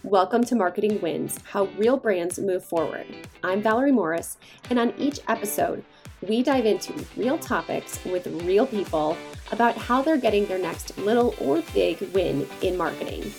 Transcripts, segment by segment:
Welcome to Marketing Wins, how real brands move forward. I'm Valerie Morris, and on each episode, we dive into real topics with real people about how they're getting their next little or big win in marketing.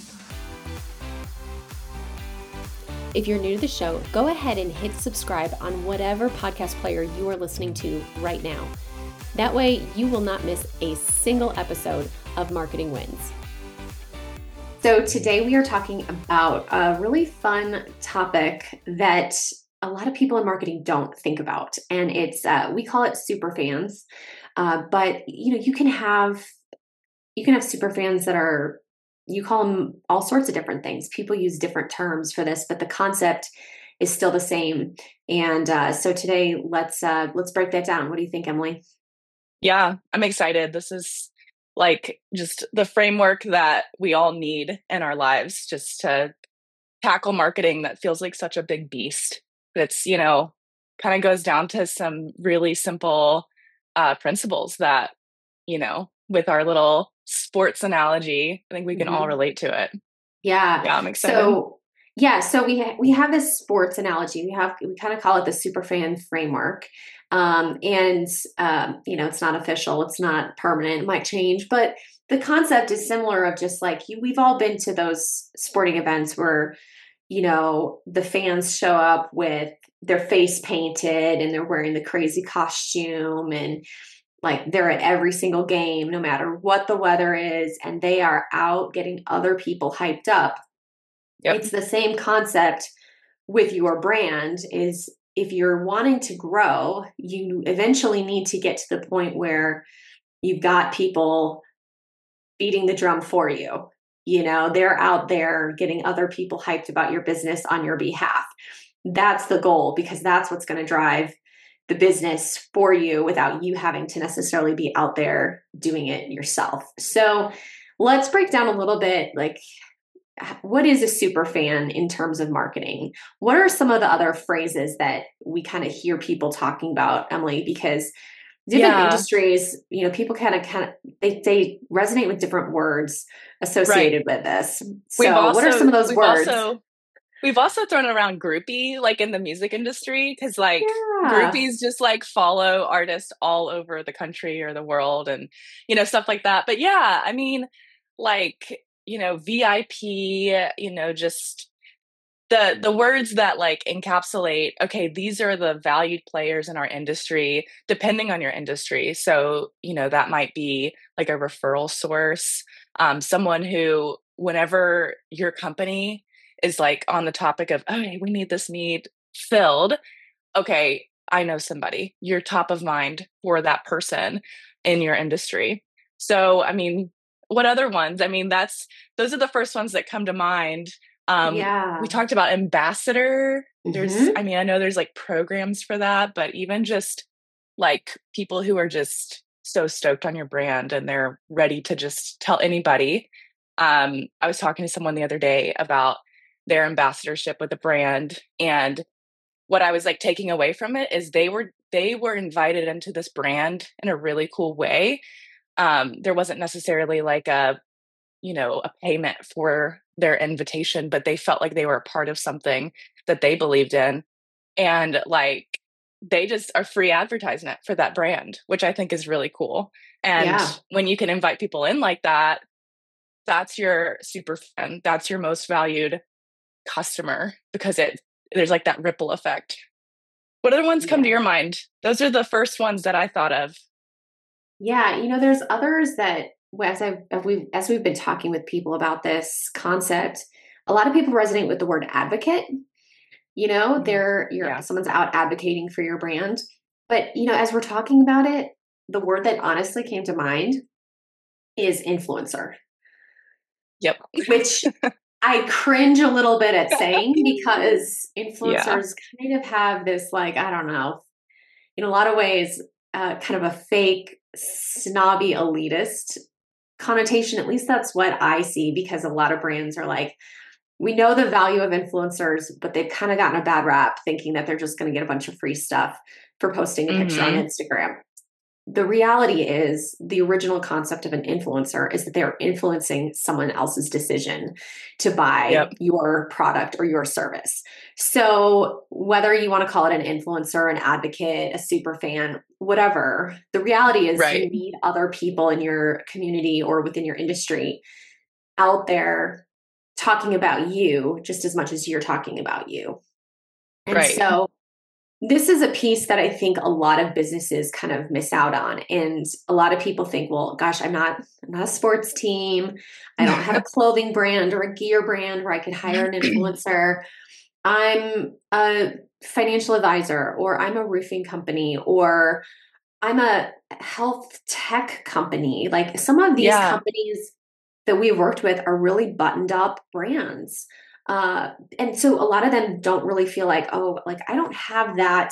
If you're new to the show, go ahead and hit subscribe on whatever podcast player you are listening to right now. That way, you will not miss a single episode of Marketing Wins. So today we are talking about a really fun topic that a lot of people in marketing don't think about, and it's we call it super fans. But you can have super fans that are, you call them all sorts of different things. People use different terms for this, but the concept is still the same. And so today let's break that down. What do you think, Emily? Yeah, I'm excited. This is like just the framework that we all need in our lives just to tackle marketing that feels like such a big beast. It's, kind of goes down to some really simple principles that, with our little sports analogy, I think we can all relate to it. Yeah. Yeah, I'm excited. So we have this sports analogy. We kind of call it the superfan framework. It's not official. It's not permanent. It might change, but the concept is similar of just like we've all been to those sporting events where, the fans show up with their face painted and they're wearing the crazy costume and like they're at every single game, no matter what the weather is, and they are out getting other people hyped up. Yep. It's the same concept with your brand is if you're wanting to grow, you eventually need to get to the point where you've got people beating the drum for you. They're out there getting other people hyped about your business on your behalf. That's the goal, because that's what's going to drive the business for you without you having to necessarily be out there doing it yourself. So let's break down a little bit, like, what is a super fan in terms of marketing? What are some of the other phrases that we kind of hear people talking about, Emily? Because different industries, people kind of they resonate with different words associated with this. So what are some of those words? We've also thrown around groupie, like in the music industry, because groupies just like follow artists all over the country or the world and, stuff like that. But yeah, I mean, like, VIP, just the words that like encapsulate, okay, these are the valued players in our industry, depending on your industry. So, that might be like a referral source, someone who, whenever your company is like on the topic of, oh, we need this need filled. Okay, I know somebody. You're top of mind for that person in your industry. So, I mean, what other ones? I mean, those are the first ones that come to mind. We talked about ambassador. I know there's like programs for that, but even just like people who are just so stoked on your brand and they're ready to just tell anybody. I was talking to someone the other day about their ambassadorship with a brand, and what I was like taking away from it is they were invited into this brand in a really cool way. There wasn't necessarily like a payment for their invitation, but they felt like they were a part of something that they believed in. And like, they just are free advertisement for that brand, which I think is really cool. And when you can invite people in like that, that's your super fan. That's your most valued customer, because there's like that ripple effect. What other ones come to your mind? Those are the first ones that I thought of. Yeah, there's others that as we've been talking with people about this concept, a lot of people resonate with the word advocate. Someone's out advocating for your brand. But as we're talking about it, the word that honestly came to mind is influencer. Yep. Which I cringe a little bit at saying, because influencers kind of have this, like, I don't know, in a lot of ways, kind of a fake, snobby, elitist connotation. At least that's what I see, because a lot of brands are like, we know the value of influencers, but they've kind of gotten a bad rap thinking that they're just going to get a bunch of free stuff for posting a picture on Instagram. the reality is the original concept of an influencer is that they're influencing someone else's decision to buy Yep. your product or your service. So whether you want to call it an influencer, an advocate, a super fan, whatever, the reality is Right. you need other people in your community or within your industry out there talking about you just as much as you're talking about you. And Right. so this is a piece that I think a lot of businesses kind of miss out on. And a lot of people think, well, gosh, I'm not a sports team. I don't have a clothing brand or a gear brand where I could hire an influencer. I'm a financial advisor, or I'm a roofing company, or I'm a health tech company. Like some of these Yeah. companies that we've worked with are really buttoned up brands. And so a lot of them don't really feel like, oh, like I don't have that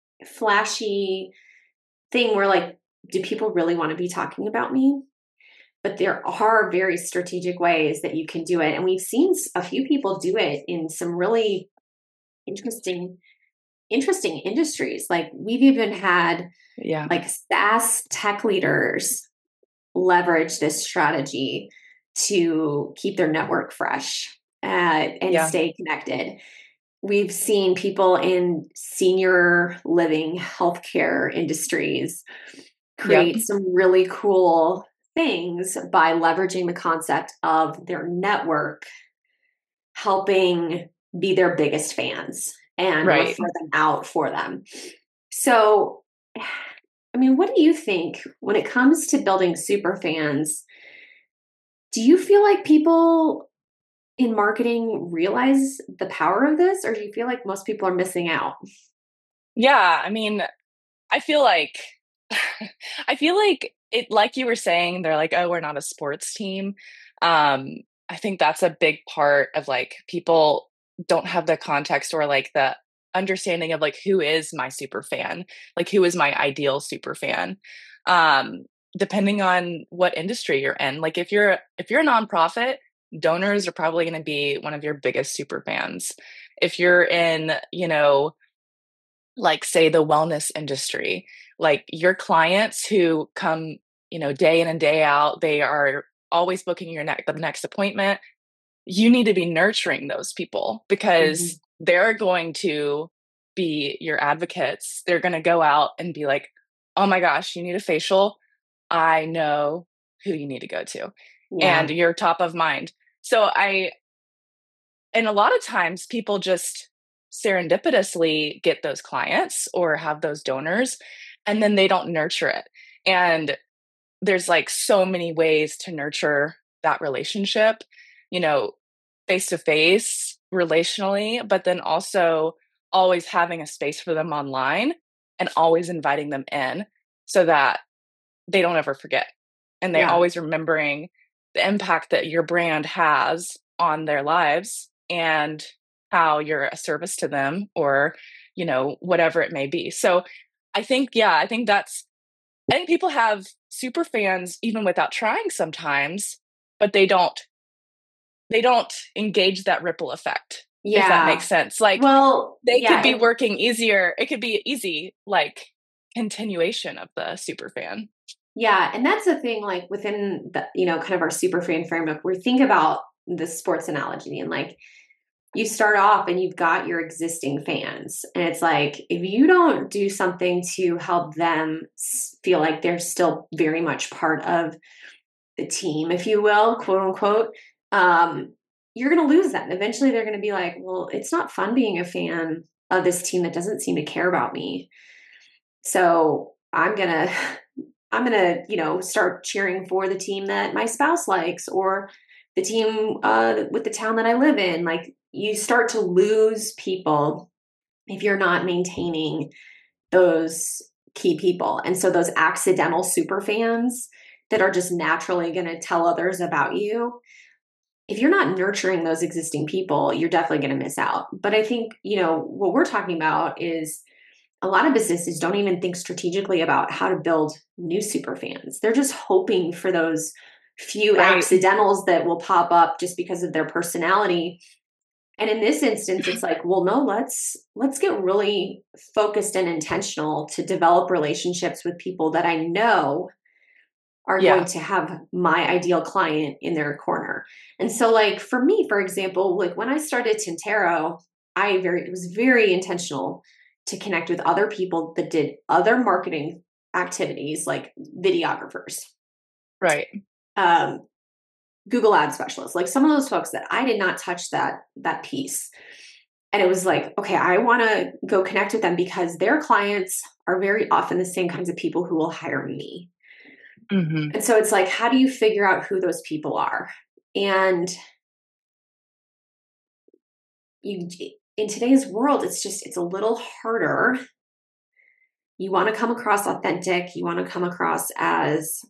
flashy thing where like, do people really want to be talking about me? But there are very strategic ways that you can do it. And we've seen a few people do it in some really interesting, interesting industries. Like we've even had Yeah. like SaaS tech leaders leverage this strategy to keep their network fresh and Yeah. stay connected. We've seen people in senior living healthcare industries Yep. create some really cool things by leveraging the concept of their network helping be their biggest fans and Right. refer them out for them. So, I mean, what do you think when it comes to building super fans? Do you feel like people in marketing realize the power of this, or do you feel like most people are missing out? Yeah. I mean, I feel like I feel like it, like you were saying, they're like, oh, we're not a sports team. Um, I think that's a big part of like people don't have the context or like the understanding of like who is my super fan, like who is my ideal super fan. Um, Depending on what industry you're in. Like if you're a nonprofit, donors are probably going to be one of your biggest super fans. If you're in, like say the wellness industry, like your clients who come, day in and day out, they are always booking the next appointment. You need to be nurturing those people Mhm. because they're going to be your advocates. They're going to go out and be like, oh my gosh, you need a facial. I know who you need to go to. And Yeah. you're top of mind. And a lot of times people just serendipitously get those clients or have those donors, and then they don't nurture it. And there's like so many ways to nurture that relationship, you know, face to face, relationally, but then also always having a space for them online and always inviting them in so that they don't ever forget. And they Yeah. always remembering the impact that your brand has on their lives and how you're a service to them or, whatever it may be. So I think, yeah, I think people have super fans even without trying sometimes, but they don't engage that ripple effect, if that makes Yeah. sense. Like Well, they yeah. could be working easier. It could be easy, like continuation of the super fan. Yeah. And that's the thing, like within the, kind of our super fan framework, we think about the sports analogy and like you start off and you've got your existing fans. And it's like, if you don't do something to help them feel like they're still very much part of the team, if you will, quote unquote, um, you're going to lose them. Eventually, they're going to be like, well, it's not fun being a fan of this team that doesn't seem to care about me. So I'm gonna start cheering for the team that my spouse likes or the team with the town that I live in. Like you start to lose people if you're not maintaining those key people. And so those accidental super fans that are just naturally going to tell others about you, if you're not nurturing those existing people, you're definitely going to miss out. But I think, what we're talking about is a lot of businesses don't even think strategically about how to build new super fans. They're just hoping for those few Right. accidentals that will pop up just because of their personality. And in this instance, it's like, well, no, let's get really focused and intentional to develop relationships with people that I know are going Yeah. to have my ideal client in their corner. And so like for me, for example, like when I started Tintero, it was very intentional to connect with other people that did other marketing activities like videographers, Right. um, Google ad specialists, like some of those folks that I did not touch that piece. And it was like, okay, I want to go connect with them because their clients are very often the same kinds of people who will hire me. Mm-hmm. And so it's like, how do you figure out who those people are? And you, in today's world, it's a little harder. You want to come across authentic, you want to come across as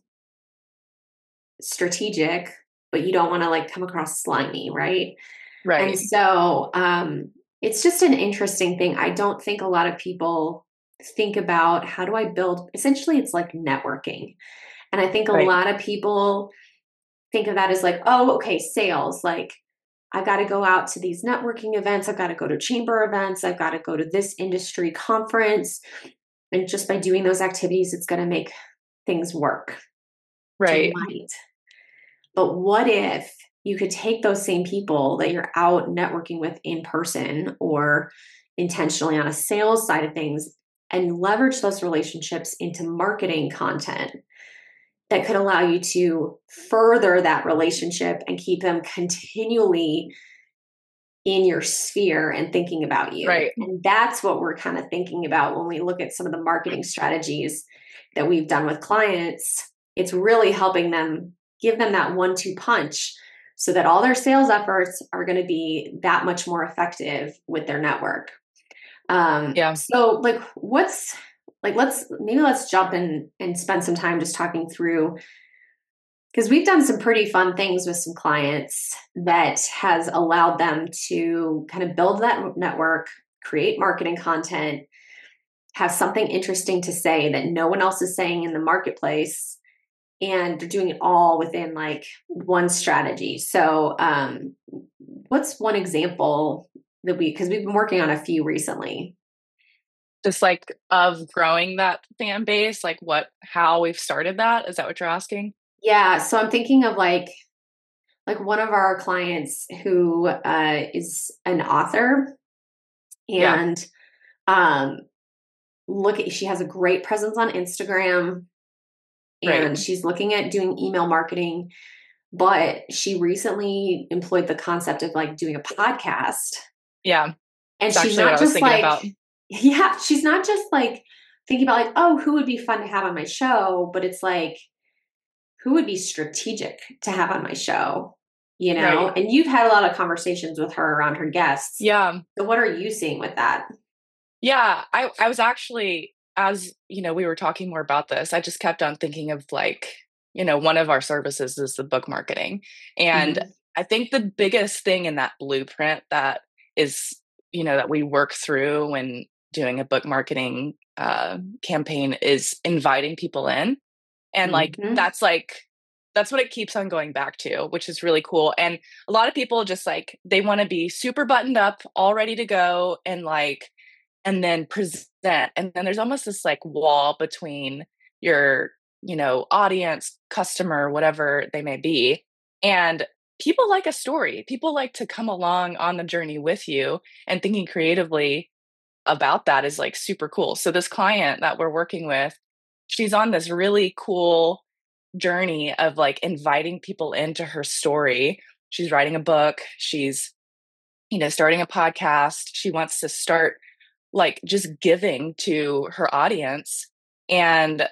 strategic, but you don't want to like come across slimy, right? And Right. so it's just an interesting thing. I don't think a lot of people think about how do I build, essentially, it's like networking. And I think a Right. lot of people think of that as like, oh, okay, sales. Like, I've got to go out to these networking events. I've got to go to chamber events. I've got to go to this industry conference. And just by doing those activities, it's going to make things work. It Right. might. But what if you could take those same people that you're out networking with in person or intentionally on a sales side of things and leverage those relationships into marketing content that could allow you to further that relationship and keep them continually in your sphere and thinking about you. Right. And that's what we're kind of thinking about when we look at some of the marketing strategies that we've done with clients. It's really helping them give them that 1-2 punch so that all their sales efforts are going to be that much more effective with their network. Yeah. So like let's jump in and spend some time just talking through, because we've done some pretty fun things with some clients that has allowed them to kind of build that network, create marketing content, have something interesting to say that no one else is saying in the marketplace. And they're doing it all within like one strategy. So, what's one example because we've been working on a few recently. Just like of growing that fan base, like how we've started that. Is that what you're asking? Yeah. So I'm thinking of like one of our clients who is an author, Yeah. and she has a great presence on Instagram, Right. and she's looking at doing email marketing, but she recently employed the concept of like doing a podcast. Yeah. And It's she's actually what not I was just thinking like, about. yeah, she's not just like thinking about like, oh, who would be fun to have on my show, but it's like, who would be strategic to have on my show, you know? Right. And you've had a lot of conversations with her around her guests. Yeah. So what are you seeing with that? Yeah. I was actually, as we were talking more about this, I just kept on thinking of like, one of our services is the book marketing. And Mm-hmm. I think the biggest thing in that blueprint that is, that we work through when doing a book marketing campaign is inviting people in. And Mm-hmm. that's what it keeps on going back to, which is really cool. And a lot of people just like, they want to be super buttoned up, all ready to go, and then present. And then there's almost this like wall between your, audience, customer, whatever they may be. And people like a story. People like to come along on the journey with you, and thinking creatively about that is like super cool. So this client that we're working with, she's on this really cool journey of like inviting people into her story. She's writing a book. She's, starting a podcast. She wants to start like just giving to her audience. And,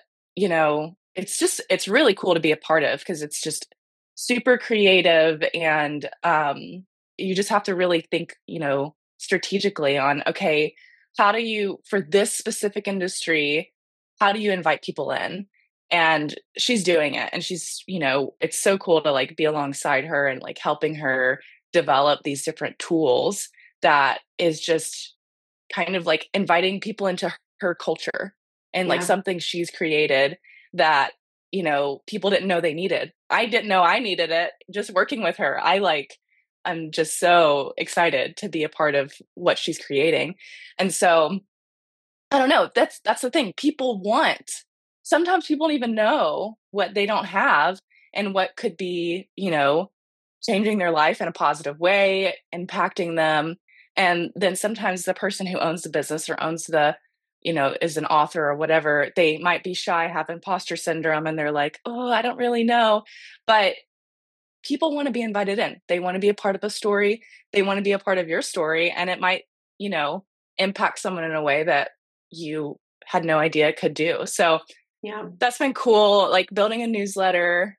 it's really cool to be a part of, because it's just super creative. And you just have to really think, strategically on, okay, how do you, for this specific industry, how do you invite people in? And she's doing it. And she's, it's so cool to like be alongside her and like helping her develop these different tools that is just kind of like inviting people into her culture, and like Yeah. something she's created that, people didn't know they needed. I didn't know I needed it just working with her. I like I'm just so excited to be a part of what she's creating. And so I don't know, that's the thing. Sometimes people don't even know what they don't have and what could be, changing their life in a positive way, impacting them. And then sometimes the person who owns the business or owns is an author or whatever, they might be shy, have imposter syndrome, and they're like, oh, I don't really know. But people want to be invited in. They want to be a part of the story. They want to be a part of your story. And it might, impact someone in a way that you had no idea could do. So yeah, that's been cool. Like building a newsletter,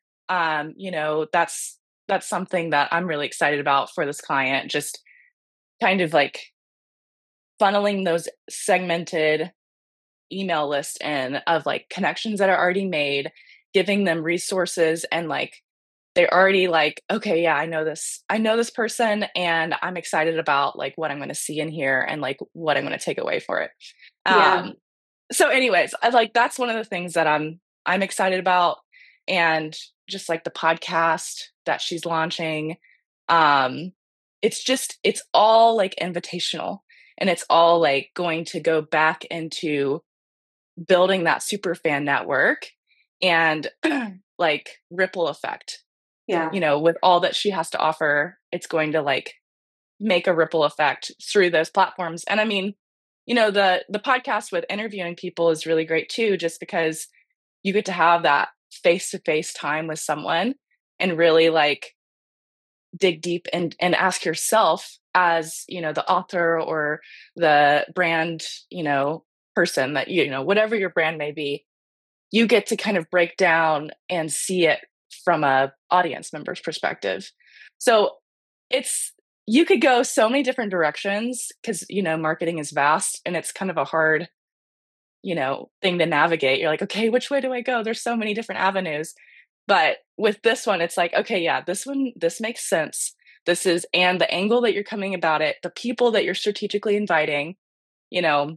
that's something that I'm really excited about for this client. Just kind of like funneling those segmented email lists in of like connections that are already made, giving them resources, and like they're already like, okay, yeah, I know this person, and I'm excited about like what I'm going to see in here and like what I'm going to take away for it. yeah, So anyways, I like, that's one of the things that I'm excited about. And just like the podcast that she's launching, um it's all like invitational, and it's all like going to go back into building that super fan network and like ripple effect. yeah, With all that she has to offer, it's going to like make a ripple effect through those platforms. And I mean, the podcast with interviewing people is really great too, just because you get to have that face-to-face time with someone and really like dig deep and ask yourself as, the author or the brand, person that, whatever your brand may be, you get to kind of break down and see it from a audience member's perspective. So it's, you could go so many different directions because, marketing is vast and it's kind of a hard, thing to navigate. You're like, okay, which way do I go? There's so many different avenues. But with this one, it's like, okay, yeah, this makes sense. And the angle that you're coming about it, the people that you're strategically inviting, you know,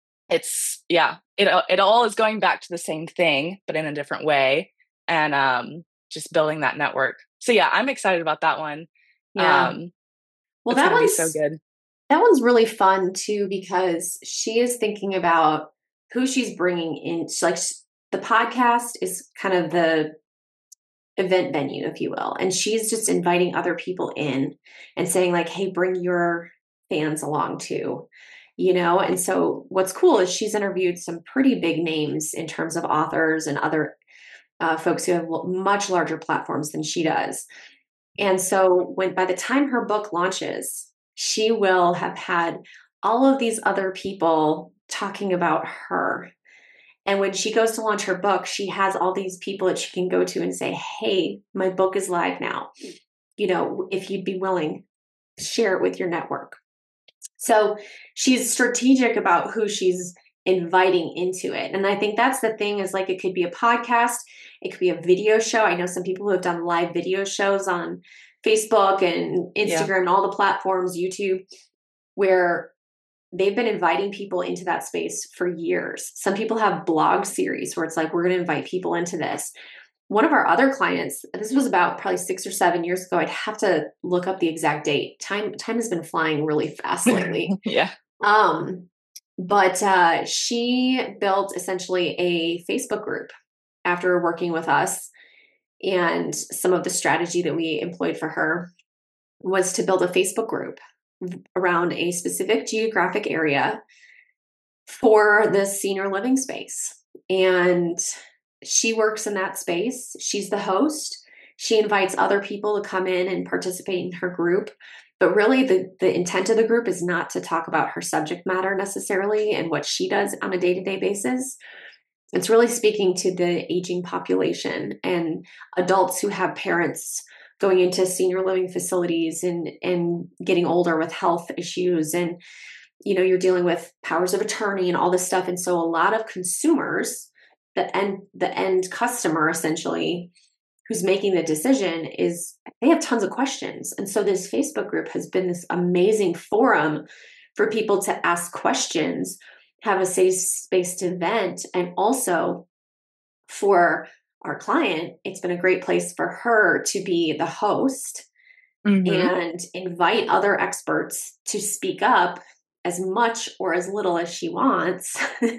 it all is going back to the same thing, but in a different way. And just building that network. So yeah, I'm excited about that one. yeah. Well, It's going to be so good. That one's really fun too, because she is thinking about who she's bringing in. Like the podcast is kind of the event venue, if you will. And she's just inviting other people in and saying like, hey, bring your fans along too, And so what's cool is she's interviewed some pretty big names in terms of authors and other folks who have much larger platforms than she does. And so by the time her book launches, she will have had all of these other people talking about her. And when she goes to launch her book, she has all these people that she can go to and say, hey, my book is live now. If you'd be willing, share it with your network. So she's strategic about who she's inviting into it. And I think that's the thing, is like, it could be a podcast, it could be a video show. I know some people who have done live video shows on Facebook and Instagram and all the platforms, YouTube, where they've been inviting people into that space for years. Some people have blog series where it's like, we're going to invite people into this. One of our other clients, this was about probably 6 or 7 years ago. I'd have to look up the exact date. Time has been flying really fast lately. Yeah. But she built essentially a Facebook group after working with us. And some of the strategy that we employed for her was to build a Facebook group around a specific geographic area for the senior living space. And she works in that space. She's the host. She invites other people to come in and participate in her group. But really, the intent of the group is not to talk about her subject matter necessarily and what she does on a day-to-day basis. It's really speaking to the aging population and adults who have parents going into senior living facilities and getting older with health issues. And, you're dealing with powers of attorney and all this stuff. And so a lot of consumers, the end customer essentially, who's making the decision, is they have tons of questions. And so this Facebook group has been this amazing forum for people to ask questions, have a safe space to vent. And also for our client, it's been a great place for her to be the host Mm-hmm. and invite other experts to speak up as much or as little as she wants.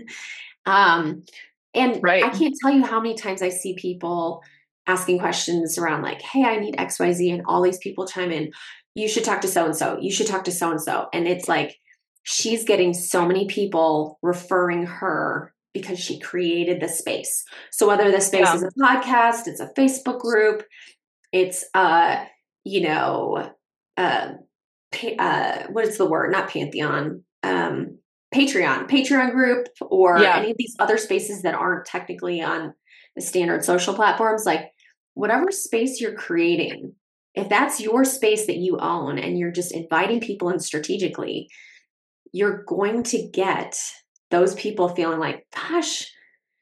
um, and I Right. can't tell you how many times I see people asking questions around like, hey, I need XYZ, and all these people chime in, you should talk to so and so, you should talk to so and so. And it's like she's getting so many people referring her because she created the space. So whether the space Yeah. is a podcast, it's a Facebook group, it's you know, uh, what is the word? Not Pantheon, Patreon group, or Yeah. any of these other spaces that aren't technically on the standard social platforms. Like whatever space you're creating, if that's your space that you own and you're just inviting people in strategically, you're going to get those people feeling like, gosh,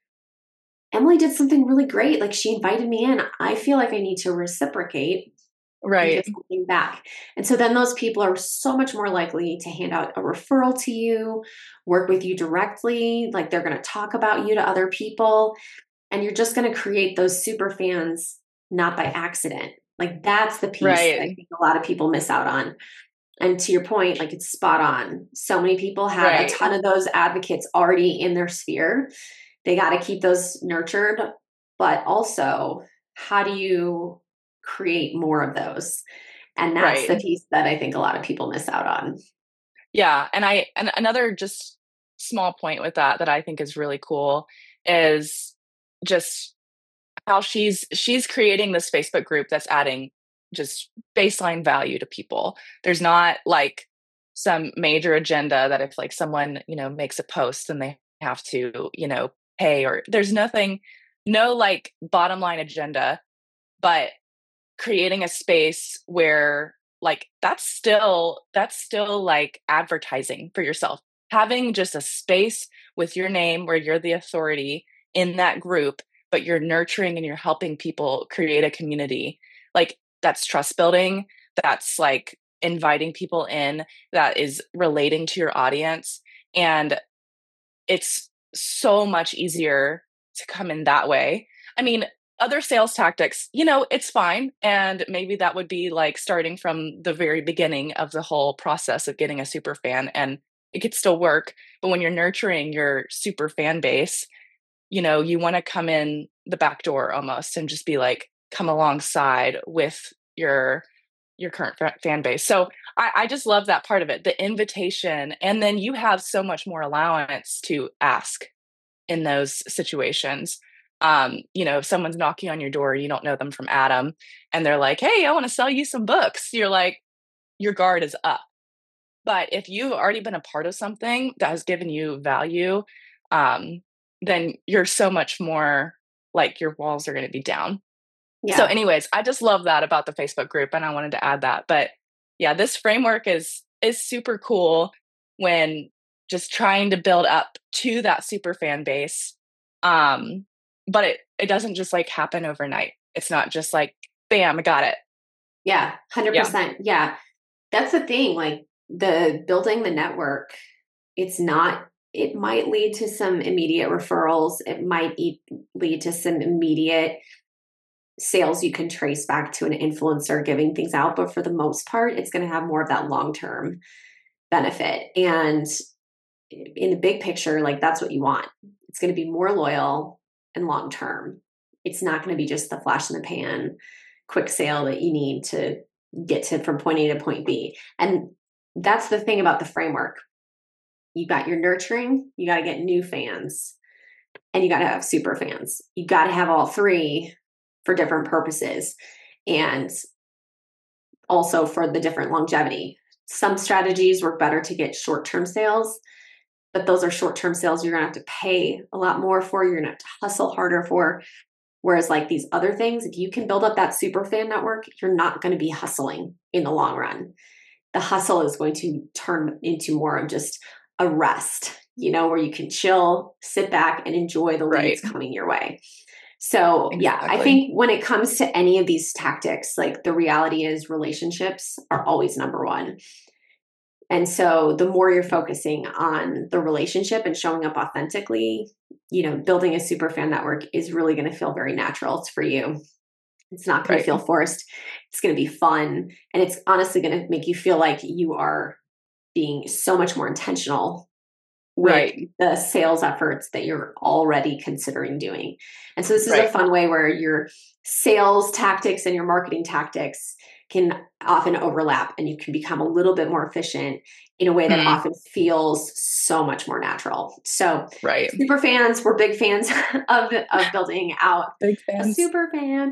Emily did something really great. Like she invited me in. I feel like I need to reciprocate and give Right. something back. And so then those people are so much more likely to hand out a referral to you, work with you directly, like they're going to talk about you to other people, and you're just going to create those super fans not by accident. Like that's the piece that I Right. think a lot of people miss out on. And to your point, like it's spot on. So many people have a Right. ton of those advocates already in their sphere. They got to keep those nurtured, but also how do you create more of those? And that's the Right. piece that I think a lot of people miss out on. Yeah. And another just small point with that I think is really cool is just how she's creating this Facebook group that's adding just baseline value to people. There's not like some major agenda that if like someone, makes a post and they have to, pay, or there's nothing, no like bottom line agenda, but creating a space where like that's still like advertising for yourself. Having just a space with your name where you're the authority in that group, but you're nurturing and you're helping people create a community. Like that's trust building. That's like inviting people in, that is relating to your audience. And it's so much easier to come in that way. I mean, other sales tactics, it's fine. And maybe that would be like starting from the very beginning of the whole process of getting a super fan, and it could still work. But when you're nurturing your super fan base, you want to come in the back door almost and just be like, come alongside with your current fan base. So I just love that part of it, the invitation. And then you have so much more allowance to ask in those situations. If someone's knocking on your door, you don't know them from Adam, and they're like, hey, I want to sell you some books. You're like, your guard is up. But if you've already been a part of something that has given you value, um, then you're so much more like your walls are going to be down. So Yeah. anyways, I just love that about the Facebook group, and I wanted to add that. But yeah, this framework is super cool when just trying to build up to that super fan base. Um, but it doesn't just like happen overnight. It's not just like bam, I got it. Yeah. Yeah. 100%. Yeah. That's the thing. Like the building the network, it's not, it might lead to some immediate referrals. It might lead to some immediate sales you can trace back to an influencer giving things out. But for the most part, it's going to have more of that long term benefit. And in the big picture, like that's what you want. It's going to be more loyal and long term. It's not going to be just the flash in the pan, quick sale that you need to get to from point A to point B. And that's the thing about the framework. You got your nurturing, you got to get new fans, and you got to have super fans. You got to have all three for different purposes and also for the different longevity. Some strategies work better to get short term sales, but those are short term sales you're going to have to pay a lot more for. You're going to have to hustle harder for. Whereas, like these other things, if you can build up that super fan network, you're not going to be hustling in the long run. The hustle is going to turn into more of just a rest, where you can chill, sit back, and enjoy the Right. leads coming your way. So, yeah, I Exactly. think when it comes to any of these tactics, like the reality is relationships are always number one. And so the more you're focusing on the relationship and showing up authentically, building a super fan network is really going to feel very natural for you. It's not going to feel forced. It's going to be fun. And it's honestly going to make you feel like you are being so much more intentional with the sales efforts that you're already considering doing. And so this is a fun way where your sales tactics and your marketing tactics can often overlap, and you can become a little bit more efficient in a way that often feels so much more natural. So super fans, we're big fans of building out a super fan.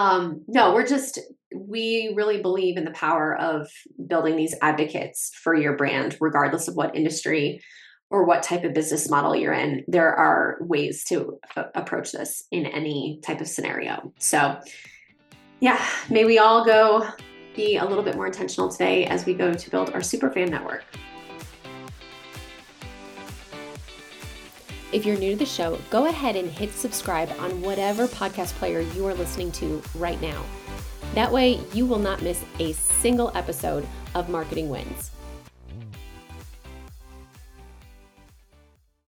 We really believe in the power of building these advocates for your brand, regardless of what industry or what type of business model you're in. There are ways to approach this in any type of scenario. So yeah, may we all go be a little bit more intentional today as we go to build our Superfan network. If you're new to the show, go ahead and hit subscribe on whatever podcast player you are listening to right now. That way, you will not miss a single episode of Marketing Wins.